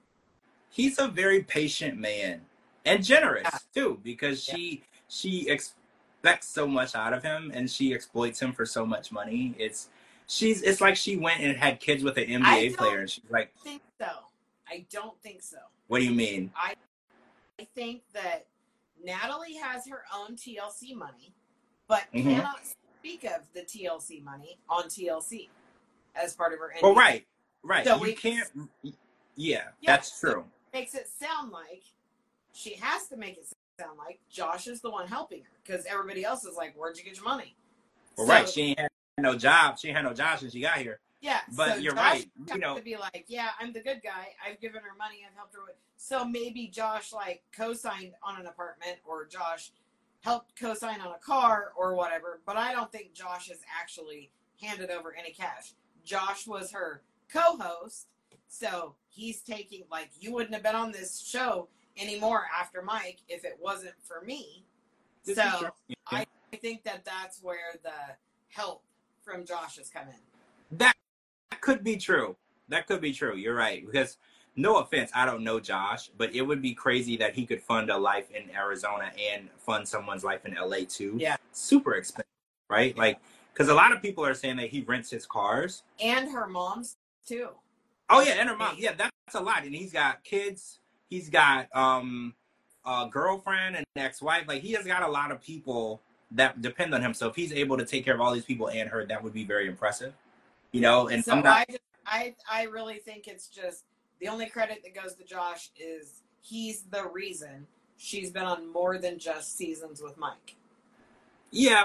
He's a very patient man and generous yeah. too, because yeah. she she expects so much out of him, and she exploits him for so much money. It's she's it's like she went and had kids with an N B A player, and she's like, I think so. I don't think so. What do you mean? I I think that Natalie has her own T L C money, but mm-hmm. cannot speak of the T L C money on T L C as part of her N B A. Oh, right, right. So you we, can't. Yeah, yeah, that's so true. It makes it sound like she has to make it sound like Josh is the one helping her, because everybody else is like, "Where'd you get your money?" Well, so, right. She ain't had no job. She ain't had no job since she got here. Yeah, but so you're Josh right. You know, to be like, yeah, I'm the good guy. I've given her money. I've helped her with. So maybe Josh like co-signed on an apartment, or Josh helped co-sign on a car or whatever. But I don't think Josh has actually handed over any cash. Josh was her co-host, so he's taking, like, you wouldn't have been on this show anymore after Mike if it wasn't for me. This so I think that that's where the help from Josh has come in. That could be true. That could be true. You're right. Because, no offense, I don't know Josh, but it would be crazy that he could fund a life in Arizona and fund someone's life in L A too. Yeah. Super expensive, right? Yeah. Like, because a lot of people are saying that he rents his cars. And her mom's too. Oh, yeah, and her mom. Yeah, that's a lot. And he's got kids. He's got um, a girlfriend and an ex-wife. Like, he has got a lot of people that depend on him. So if he's able to take care of all these people and her, that would be very impressive. You know, and so I'm not... I, just, I, I really think it's just the only credit that goes to Josh is he's the reason she's been on more than just seasons with Mike. Yeah.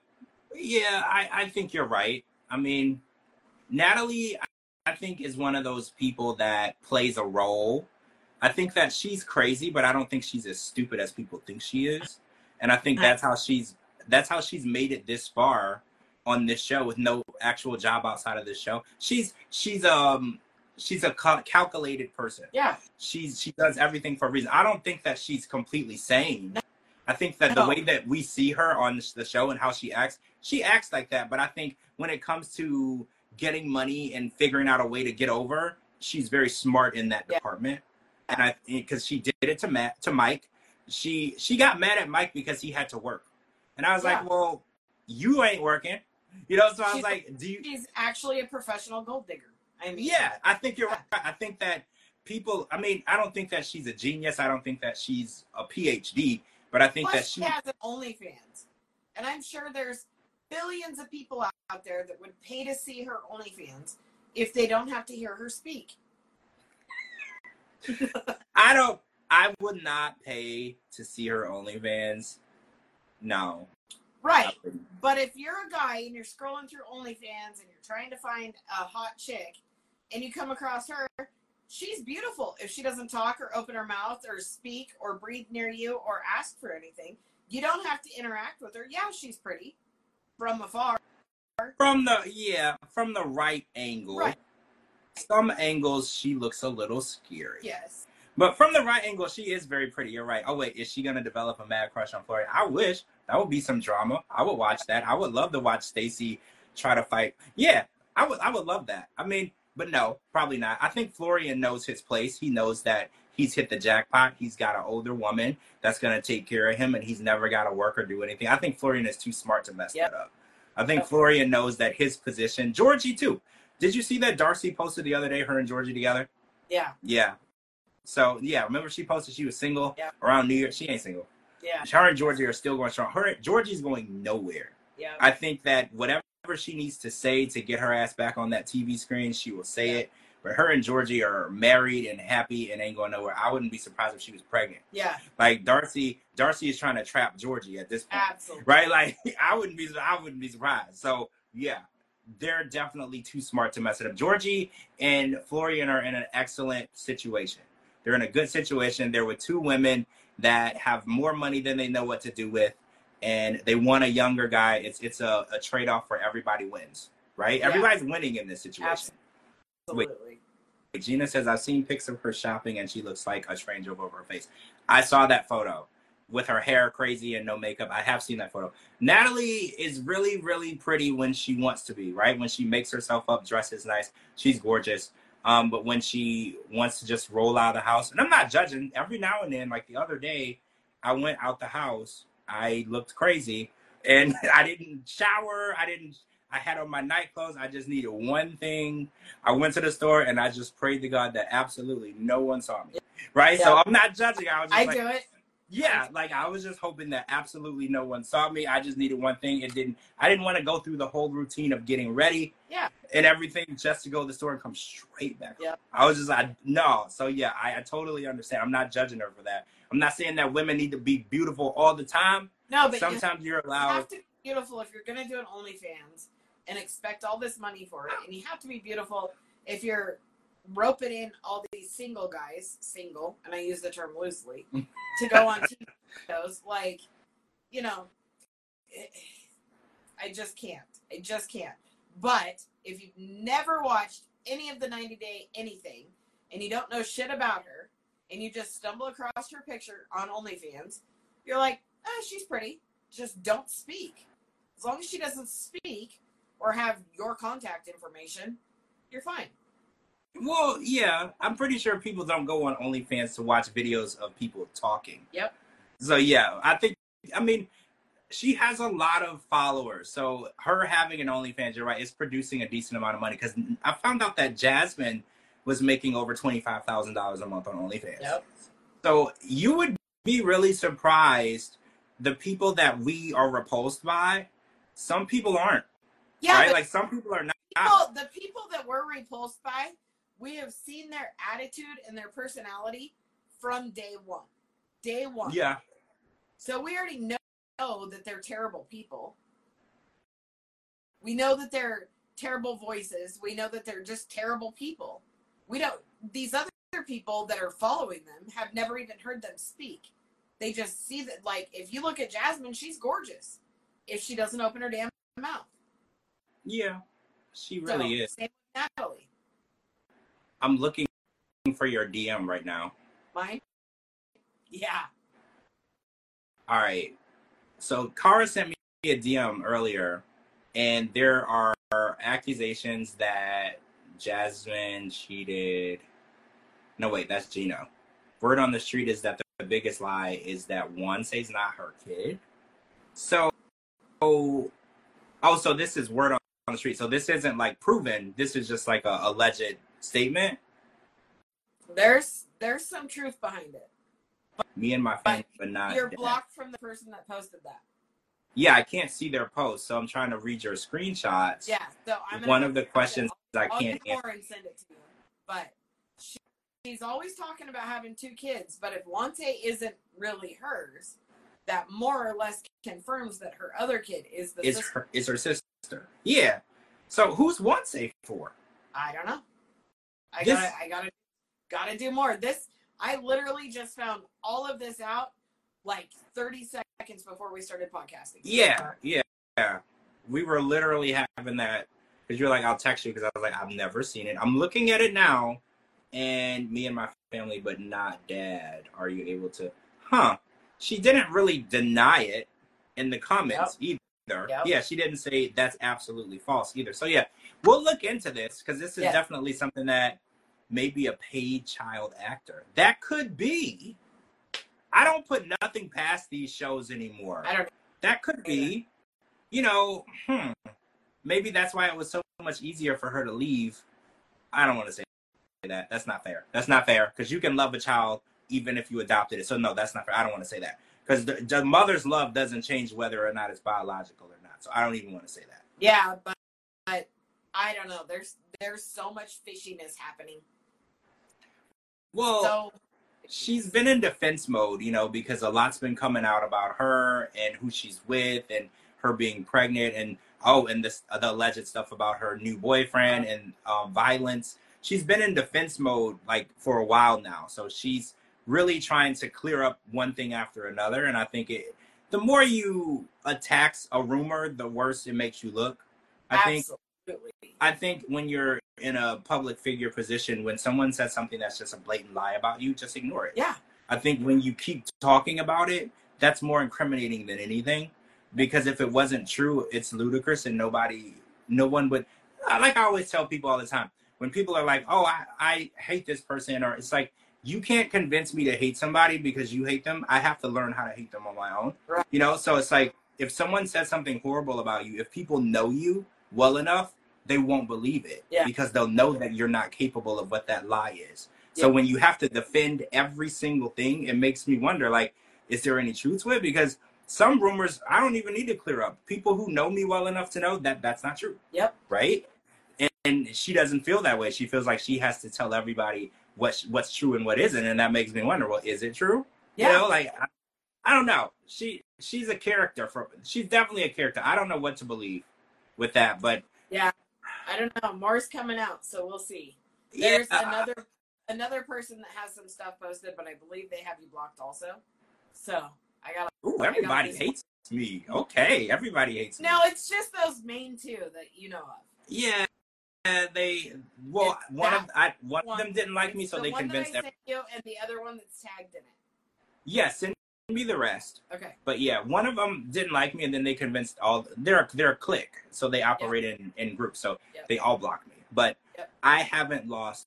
Yeah, I, I think you're right. I mean, Natalie, I think, is one of those people that plays a role. I think that she's crazy, but I don't think she's as stupid as people think she is. And I think that's how she's that's how she's made it this far on this show with no actual job outside of this show. She's she's um she's a cal- calculated person. Yeah. She's she does everything for a reason. I don't think that she's completely sane. No. I think that no. the way that we see her on the show and how she acts, she acts like that. But I think when it comes to getting money and figuring out a way to get over, she's very smart in that yeah. department. And I because she did it to Matt to Mike. She she got mad at Mike because he had to work. And I was yeah. like, well, you ain't working. You know, so I was she's, like, do you... She's actually a professional gold digger. I mean... Yeah, I think you're right. I think that people... I mean, I don't think that she's a genius. I don't think that she's a P H D. But I think Plus that she... she has an OnlyFans. And I'm sure there's billions of people out there that would pay to see her OnlyFans if they don't have to hear her speak. I don't... I would not pay to see her OnlyFans. No. Right. But if you're a guy and you're scrolling through OnlyFans and you're trying to find a hot chick and you come across her, she's beautiful. If she doesn't talk or open her mouth or speak or breathe near you or ask for anything, you don't have to interact with her. Yeah, she's pretty from afar. From the yeah, from the right angle. Right. Some angles she looks a little scary. Yes. But from the right angle, she is very pretty. You're right. Oh wait, is she gonna develop a mad crush on Florian? I wish. That would be some drama. I would watch that. I would love to watch Stacy try to fight. Yeah, I would I would love that. I mean, but no, probably not. I think Florian knows his place. He knows that he's hit the jackpot. He's got an older woman that's gonna take care of him, and he's never gotta work or do anything. I think Florian is too smart to mess Yep. that up. I think Florian knows that his position. Georgie too. Did you see that Darcy posted the other day, her and Georgie together? Yeah. Yeah. So yeah, remember she posted she was single Yeah. around New Year. She ain't single. Yeah. Her and Georgie are still going strong. Her Georgie's going nowhere. Yeah. I think that whatever she needs to say to get her ass back on that T V screen, she will say Yeah. it. But her and Georgie are married and happy and ain't going nowhere. I wouldn't be surprised if she was pregnant. Yeah. Like Darcy, Darcy is trying to trap Georgie at this point, Absolutely. right? Like I wouldn't be, I wouldn't be surprised. So yeah, they're definitely too smart to mess it up. Georgie and Florian are in an excellent situation. They're in a good situation. They're with two women that have more money than they know what to do with, and they want a younger guy. It's it's a, a trade-off for everybody wins, right? Yeah. Everybody's winning in this situation. Absolutely. Wait, Gina says, I've seen pics of her shopping, and she looks like a stranger over her face. I saw that photo with her hair crazy and no makeup. I have seen that photo. Natalie is really, really pretty when she wants to be, right? When she makes herself up, dresses nice. She's gorgeous. Um, but when she wants to just roll out of the house, and I'm not judging, every now and then, like the other day, I went out the house, I looked crazy, and I didn't shower, I didn't, I had on my night clothes, I just needed one thing. I went to the store, and I just prayed to God that absolutely no one saw me, right? Yeah. So I'm not judging, I was just I like, do it. yeah, like I was just hoping that absolutely no one saw me. I just needed one thing. It didn't. I didn't want to go through the whole routine of getting ready, Yeah. and everything just to go to the store and come straight back. Yeah. I was just like, no. So yeah, I, I totally understand. I'm not judging her for that. I'm not saying that women need to be beautiful all the time. No, but Sometimes you you're allowed. have to be beautiful if you're going to do an OnlyFans and expect all this money for it, and you have to be beautiful if you're roping in all these single guys, single, and I use the term loosely, to go on T V shows. Like, you know, it, I just can't. I just can't. But if you've never watched any of the ninety day anything, and you don't know shit about her, and you just stumble across her picture on OnlyFans, you're like, ah, she's pretty. Just don't speak. As long as she doesn't speak or have your contact information, you're fine. Well, yeah, I'm pretty sure people don't go on OnlyFans to watch videos of people talking. Yep. So yeah, I think, I mean, she has a lot of followers. So her having an OnlyFans, you're right, is producing a decent amount of money. Because I found out that Jasmine was making over twenty-five thousand dollars a month on OnlyFans. Yep. So you would be really surprised the people that we are repulsed by. Some people aren't. Yeah, right? but Like some people are not. people, the people that we're repulsed by, we have seen their attitude and their personality from day one. Day one. Yeah. So we already know, know that they're terrible people. We know that they're terrible voices. We know that they're just terrible people. We don't, these other people that are following them have never even heard them speak. They just see that, like, if you look at Jasmine, she's gorgeous. If she doesn't open her damn mouth. Yeah. She really so, is. Same with Natalie. I'm looking for your D M right now. Mine? Yeah. All right. So Cara sent me a D M earlier, and there are accusations that Jasmine cheated. No, wait, that's Gino. Word on the street is that the biggest lie is that Juanse's not her kid. So, oh, oh, so this is word on the street. So this isn't like proven. This is just like a alleged statement. There's there's some truth behind it. Me and my family, but not. You're that. blocked from the person that posted that. Yeah, I can't see their post, so I'm trying to read your screenshots. Yeah, so I'm One of the questions I I'll can't get answer. more and send it to you. But she, she's always talking about having two kids. But if Juanse isn't really hers, that more or less confirms that her other kid is the Is sister. her is her sister? Yeah. So who's Juanse for? I don't know. I This- gotta, I gotta, Gotta do more. This, I literally just found all of this out like thirty seconds before we started podcasting. Yeah, yeah, yeah. We were literally having that because you're like, I'll text you because I was like, I've never seen it. I'm looking at it now, and me and my family, but not dad. Are you able to? Huh? She didn't really deny it in the comments yep. either. Yep. Yeah, she didn't say that's absolutely false either. So yeah, we'll look into this because this is yeah. definitely something that may be a paid child actor. That could be. I don't put nothing past these shows anymore. I don't. That could be, you know, hmm. Maybe that's why it was so much easier for her to leave. I don't want to say that. That's not fair. That's not fair because you can love a child even if you adopted it. So no, that's not fair. I don't want to say that because the, the mother's love doesn't change whether or not it's biological or not. So I don't even want to say that. Yeah, but, but I don't know. There's there's so much fishiness happening. Well. So, she's been in defense mode, you know, because a lot's been coming out about her and who she's with and her being pregnant and, oh, and this uh, the alleged stuff about her new boyfriend and um, violence. She's been in defense mode, like, for a while now. So she's really trying to clear up one thing after another. And I think it, the more you attack a rumor, the worse it makes you look. I Absolutely. think. I think when you're in a public figure position, when someone says something that's just a blatant lie about you, just ignore it. Yeah. I think when you keep talking about it, that's more incriminating than anything. Because if it wasn't true, it's ludicrous and nobody, no one would, like I always tell people all the time, when people are like, oh, I, I hate this person, or it's like, you can't convince me to hate somebody because you hate them. I have to learn how to hate them on my own. Right. You know, so it's like, if someone says something horrible about you, if people know you well enough, they won't believe it yeah. because they'll know that you're not capable of what that lie is. Yeah. So when you have to defend every single thing, it makes me wonder, like, is there any truth to it? Because some rumors, I don't even need to clear up. People who know me well enough to know that that's not true. Yep. Right? And, and she doesn't feel that way. She feels like she has to tell everybody what what's true and what isn't. And that makes me wonder, well, is it true? Yeah. You know, like, I, I don't know. She She's a character. For She's definitely a character. I don't know what to believe with that, but yeah. I don't know. More's coming out, so we'll see. There's yeah. another another person that has some stuff posted, but I believe they have you blocked also. So I got. Ooh, everybody hates me. Okay, everybody hates me. No, it's just those main two that you know of. Yeah, they. Well, it's one of I one, one of them didn't like me, so the they one convinced that I everyone. sent you, and the other one that's tagged in it. Yes, send me the rest. Okay. But yeah, one of them didn't like me, and then they convinced all. They're they're a clique, so they operate yep. in in groups. So yep. they all blocked me. But yep. I haven't lost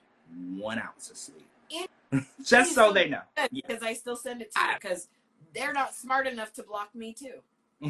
one ounce of sleep. It, Just so they know. Because yeah. I still send it to you because they're not smart enough to block me too.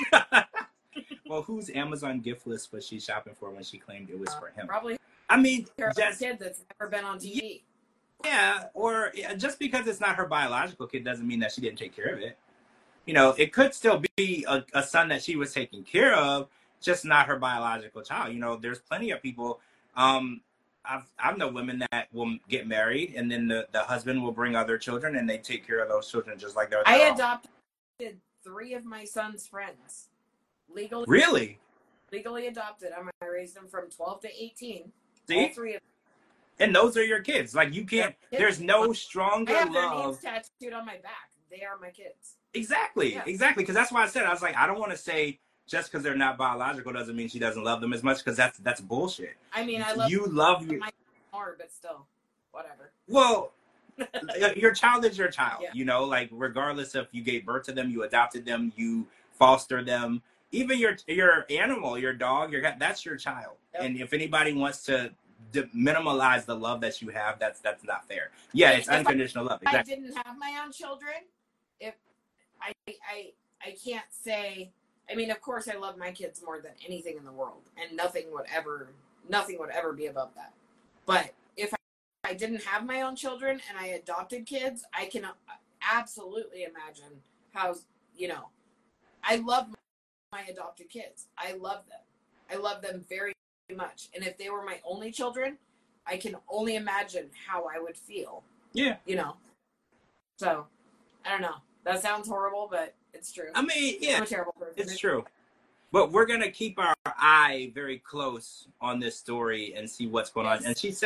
Well, whose Amazon gift list was she shopping for when she claimed it was uh, for him? Probably. I mean, just a kid that's never been on T V. Yeah, or yeah, just because it's not her biological kid doesn't mean that she didn't take care of it. You know, it could still be a, a son that she was taking care of, just not her biological child. You know, there's plenty of people. Um, I've I've known women that will get married and then the, the husband will bring other children and they take care of those children just like they're their I own. adopted three of my son's friends. Legally. Really? Legally adopted. I raised them from twelve to eighteen. See? All three of them. And those are your kids. Like, you can't, there's no stronger I have love. their names tattooed on my back. They are my kids. Exactly. Yeah. Exactly. Because that's why I said, I was like, I don't want to say just because they're not biological doesn't mean she doesn't love them as much, because that's that's bullshit. I mean, I love you love your my more, but still, whatever. Well, your child is your child. Yeah. You know, like, regardless if you gave birth to them, you adopted them, you fostered them, even your your animal, your dog, your cat, that's your child. Yep. And if anybody wants to to minimalize the love that you have, that's that's not fair. Yeah, it's if unconditional I, love. Exactly. Exactly. I didn't have my own children. If I I I can't say. I mean, of course, I love my kids more than anything in the world, and nothing would ever nothing would ever be above that. But if I, I didn't have my own children and I adopted kids, I can absolutely imagine how, you know, I love my adopted kids. I love them. I love them very much. And if they were my only children, I can only imagine how I would feel. Yeah. You know? So, I don't know. That sounds horrible, but it's true. I mean, yeah. I'm a terrible person. It's true. But we're going to keep our eye very close on this story and see what's going yes. on. And she said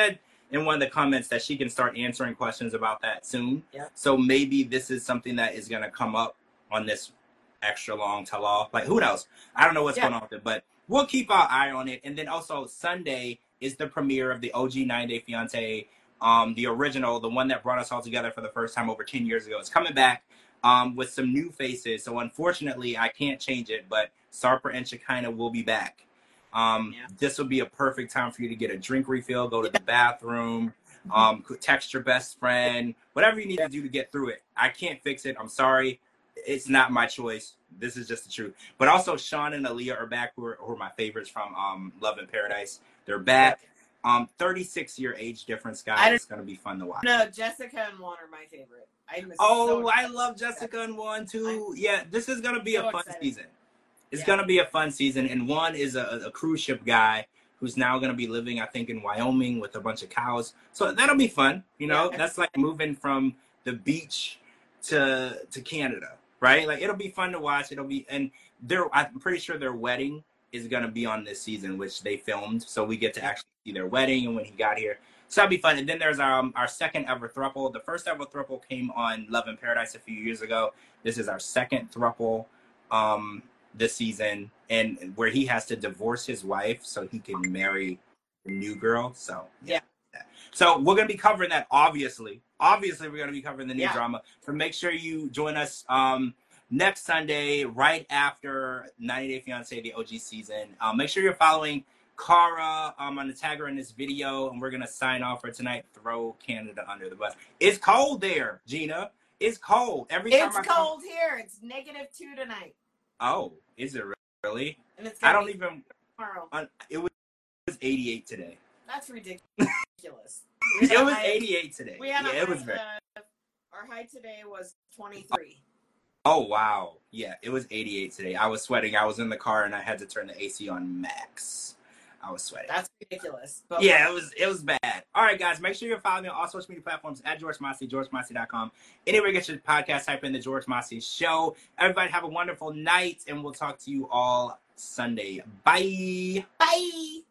in one of the comments that she can start answering questions about that soon. Yep. So maybe this is something that is going to come up on this extra long tell-all. Like, who knows? I don't know what's Yeah. going on with it, but we'll keep our eye on it. And then also Sunday is the premiere of the O G ninety Day Fiancé, um, the original, the one that brought us all together for the first time over ten years ago. It's coming back um, with some new faces. So unfortunately, I can't change it, but Sarper and Shekinah will be back. Um, Yeah. This will be a perfect time for you to get a drink refill, go to the bathroom, um, text your best friend, whatever you need to do to get through it. I can't fix it. I'm sorry. It's not my choice. This is just the truth. But also, Sean and Aaliyah are back, who are, who are my favorites from um, Love in Paradise. They're back. Um, thirty-six year age difference, guys. It's going to be fun to watch. No, Jessica and Juan are my favorite. I was Oh, so I love Jessica and Juan too. Yeah, this is going to be so a fun excited. season. It's Yeah. going to be a fun season. And Juan is a, a cruise ship guy who's now going to be living, I think, in Wyoming with a bunch of cows. So that'll be fun. You know, Yeah. that's like moving from the beach to to Canada, right? Like, it'll be fun to watch. It'll be, and they're, I'm pretty sure their wedding is going to be on this season, which they filmed. So we get to actually see their wedding and when he got here. So that'll be fun. And then there's um, our second ever throuple. The first ever throuple came on Love in Paradise a few years ago. This is our second throuple um, this season, and where he has to divorce his wife so he can marry a new girl. So yeah. yeah. So we're gonna be covering that. Obviously, obviously we're gonna be covering the new Yeah. drama. So make sure you join us um, next Sunday, right after ninety Day Fiancé, the O G season. Um, make sure you're following Cara. I'm gonna tag her in this video, and we're gonna sign off for tonight. Throw Canada under the bus. It's cold there, Gina. It's cold. Every time It's I come- cold here. It's negative two tonight. Oh, is it really? And it's I gonna don't be even. tomorrow. Uh, it was eighty-eight today. That's ridiculous. It was eighty-eight today. We had a Yeah, it was high, very. uh, our high today was twenty-three. Oh wow, yeah, it was eighty-eight today. I was sweating. I was in the car and I had to turn the A C on max. I was sweating. That's ridiculous. But Yeah, it was it was bad. All right, guys, make sure you're following me on all social media platforms at George Mossey, george mossey dot com. Anywhere you get your podcast, type in the George Mossey Show. Everybody have a wonderful night, and we'll talk to you all Sunday. Bye. Bye.